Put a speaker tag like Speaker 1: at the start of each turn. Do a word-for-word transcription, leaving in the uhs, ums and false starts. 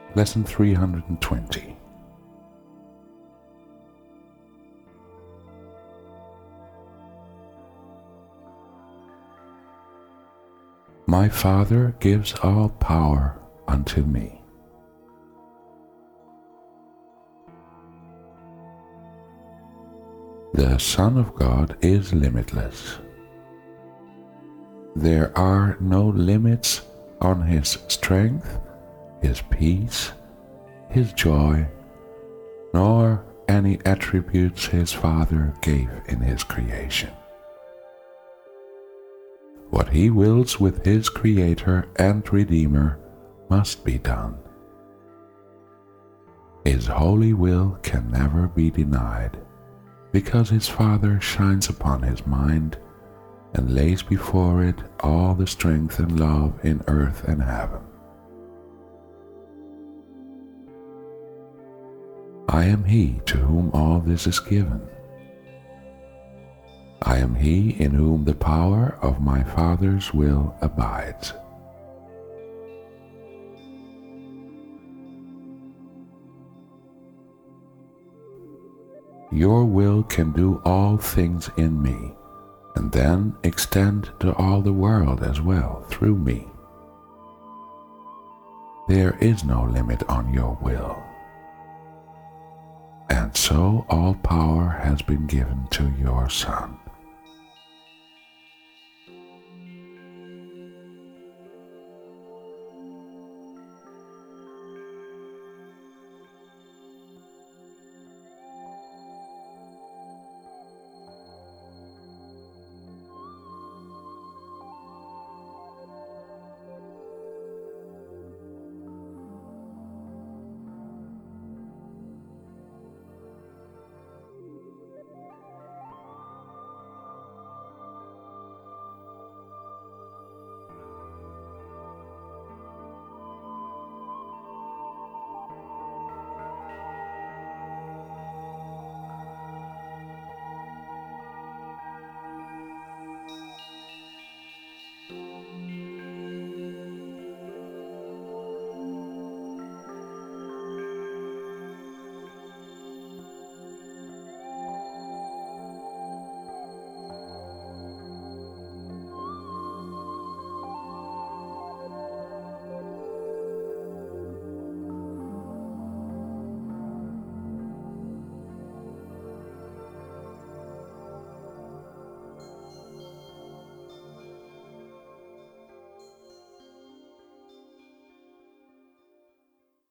Speaker 1: Lesson three hundred twenty. My Father gives all power unto me. The Son of God is limitless. There are no limits on His strength, His peace, His joy, nor any attributes His Father gave in His creation. What He wills with His Creator and Redeemer must be done. His holy will can never be denied, because His Father shines upon His mind and lays before it all the strength and love in earth and heaven. I am He to whom all this is given. I am He in whom the power of my Father's will abides. Your will can do all things in me, and then extend to all the world as well through me. There is no limit on your will. And so all power has been given to your Son.